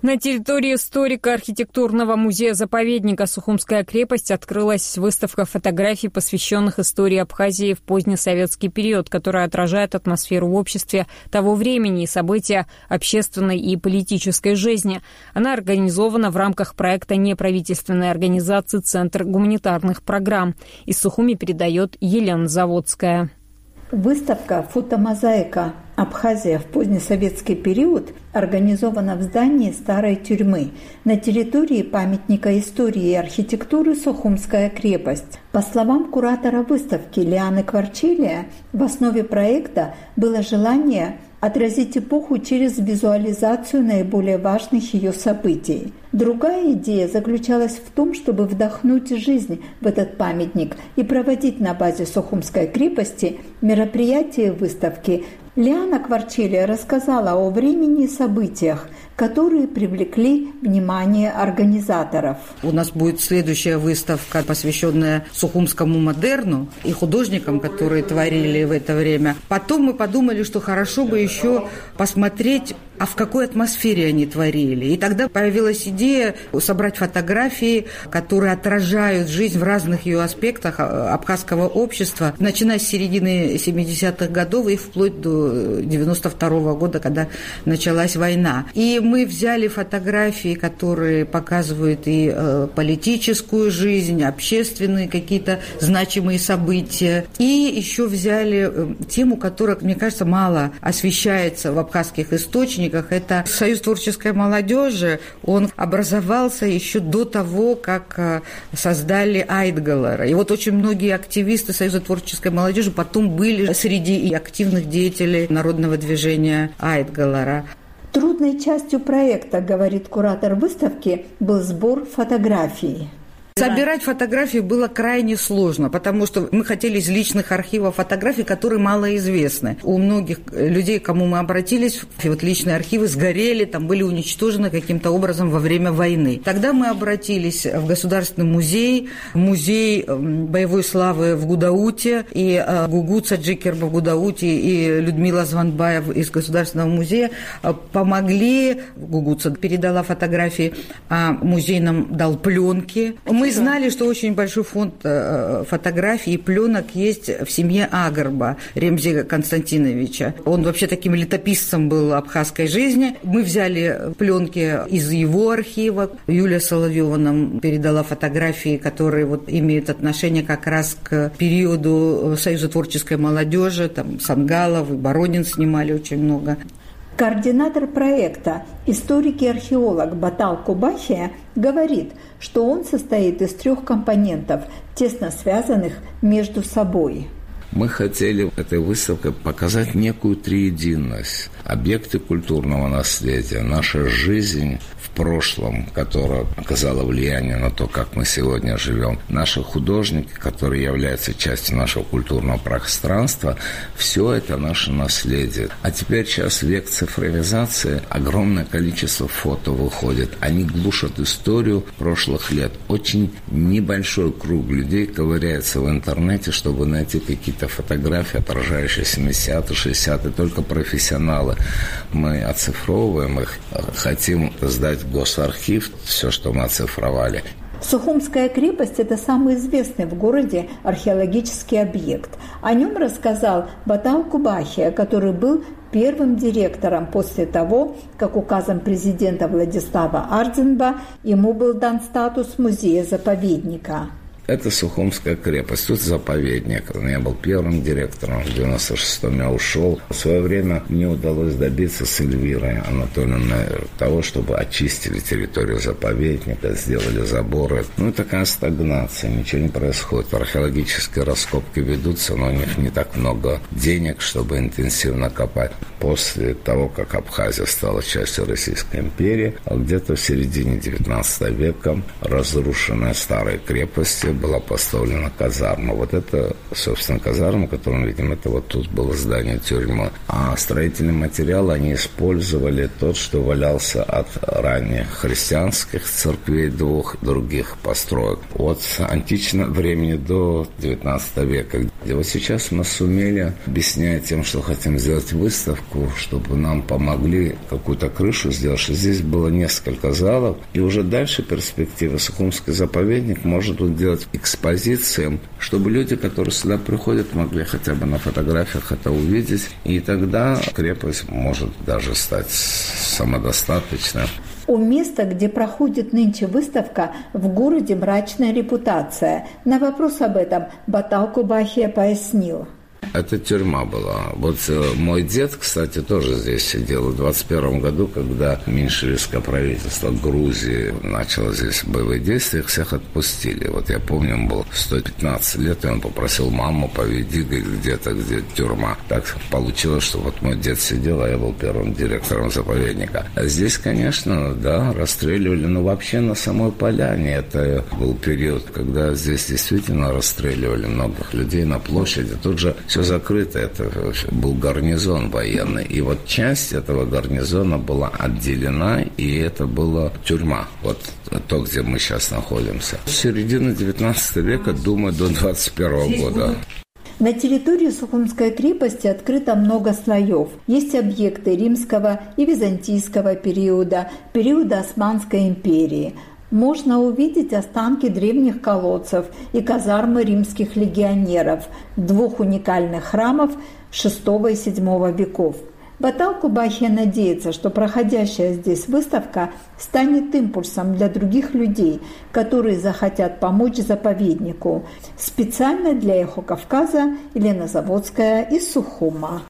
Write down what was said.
На территории историко-архитектурного музея-заповедника «Сухумская крепость» открылась выставка фотографий, посвященных истории Абхазии в позднесоветский период, которая отражает атмосферу в обществе того времени и события общественной и политической жизни. Она организована в рамках проекта неправительственной организации «Центр гуманитарных программ». Из Сухуми передает Елена Заводская. Выставка «Фотомозаика. Абхазия в позднесоветский период» организована в здании старой тюрьмы на территории памятника истории и архитектуры «Сухумская крепость». По словам куратора выставки Лианы Кварчелия, в основе проекта было желание отразить эпоху через визуализацию наиболее важных ее событий. Другая идея заключалась в том, чтобы вдохнуть жизнь в этот памятник и проводить на базе Сухумской крепости мероприятия выставки. Лиана Кварчелия рассказала о времени и событиях, которые привлекли внимание организаторов. У нас будет следующая выставка, посвященная сухумскому модерну и художникам, которые творили в это время. Потом мы подумали, что хорошо бы еще посмотреть, а в какой атмосфере они творили. И тогда появилась идея собрать фотографии, которые отражают жизнь в разных ее аспектах абхазского общества, начиная с середины 70-х годов и вплоть до 92-го года, когда началась война. И мы взяли фотографии, которые показывают и политическую жизнь, общественные какие-то значимые события. И еще взяли тему, которая, мне кажется, мало освещается в абхазских источниках. Это Союз творческой молодежи. Он образовался еще до того, как создали Айтгалара. И вот очень многие активисты Союза творческой молодежи потом были среди активных деятелей народного движения Айтгалара. Трудной частью проекта, говорит куратор выставки, был сбор фотографий. Собирать фотографии было крайне сложно, потому что мы хотели из личных архивов фотографий, которые малоизвестны. У многих людей, к кому мы обратились, вот личные архивы сгорели, там были уничтожены каким-то образом во время войны. Тогда мы обратились в Государственный музей, музей боевой славы в Гудауте, и Гугуца Джикерба в Гудауте, и Людмила Званбаев из Государственного музея помогли. Гугуца передала фотографии, а музей нам дал пленки. Мы знали, что очень большой фонд фотографий и пленок есть в семье Агарба Ремзи Константиновича. Он вообще таким летописцем был абхазской жизни. Мы взяли пленки из его архива. Юлия Соловьева нам передала фотографии, которые вот имеют отношение как раз к периоду Союза творческой молодежи. Там Сангалов и Боронин снимали очень много. Координатор проекта, историк и археолог Батал Кубахия, говорит, что он состоит из 3 компонентов, тесно связанных между собой. Мы хотели этой выставкой показать некую триединность. Объекты культурного наследия, наша жизнь в прошлом, которая оказала влияние на то, как мы сегодня живем, наши художники, которые являются частью нашего культурного пространства, все это наше наследие. А теперь сейчас век цифровизации, огромное количество фото выходит. Они глушат историю прошлых лет. Очень небольшой круг людей ковыряется в интернете, чтобы найти какие-то фотографии, отражающие 70-е, 60-е, только профессионалы. Мы оцифровываем их, хотим сдать в госархив все, что мы оцифровали. Сухумская крепость – это самый известный в городе археологический объект. О нем рассказал Батал Кубахия, который был первым директором после того, как указом президента Владислава Ардзинба ему был дан статус музея-заповедника. Это Сухумская крепость, тут заповедник. Я был первым директором, в 96-м я ушел. В свое время мне удалось добиться с Эльвирой Анатольевной того, чтобы очистили территорию заповедника, сделали заборы. Ну и такая стагнация, ничего не происходит. Археологические раскопки ведутся, но у них не так много денег, чтобы интенсивно копать. После того, как Абхазия стала частью Российской империи, где-то в середине 19 века разрушенная старая крепость уже была поставлена казарма. Вот это, собственно, казарма, которую мы видим, это вот тут было здание тюрьмы. А строительный материал они использовали тот, что валялся от ранних христианских церквей, двух других построек. От античного времени до 19 века. И вот сейчас мы сумели объяснять тем, что хотим сделать выставку, чтобы нам помогли какую-то крышу сделать, что здесь было несколько залов, и уже дальше перспектива Сухумский заповедник может делать экспозиции, чтобы люди, которые сюда приходят, могли хотя бы на фотографиях это увидеть, и тогда крепость может даже стать самодостаточной. У места, где проходит нынче выставка, в городе мрачная репутация. На вопрос об этом Баталку Бахия пояснил. Это тюрьма была. Вот мой дед, кстати, тоже здесь сидел в 21 году, когда меньшевистское правительство Грузии начало здесь боевые действия, их всех отпустили. Вот я помню, ему было 115 лет, и он попросил маму, поведи, где-то, где тюрьма. Так получилось, что вот мой дед сидел, а я был первым директором заповедника. А здесь, конечно, да, расстреливали, но вообще на самой поляне. Это был период, когда здесь действительно расстреливали многих людей на площади. Тут же все закрыто, это был гарнизон военный. И вот часть этого гарнизона была отделена, и это была тюрьма. Вот то, где мы сейчас находимся. С середины 19 века, думаю, до 21 года. На территории Сухумской крепости открыто много слоев. Есть объекты римского и византийского периода Османской империи. Можно увидеть останки древних колодцев и казармы римских легионеров, двух уникальных храмов VI и VII веков. Баталку Бахия надеется, что проходящая здесь выставка станет импульсом для других людей, которые захотят помочь заповеднику. Специально для «Эхо Кавказа» Елена Заводская из Сухума.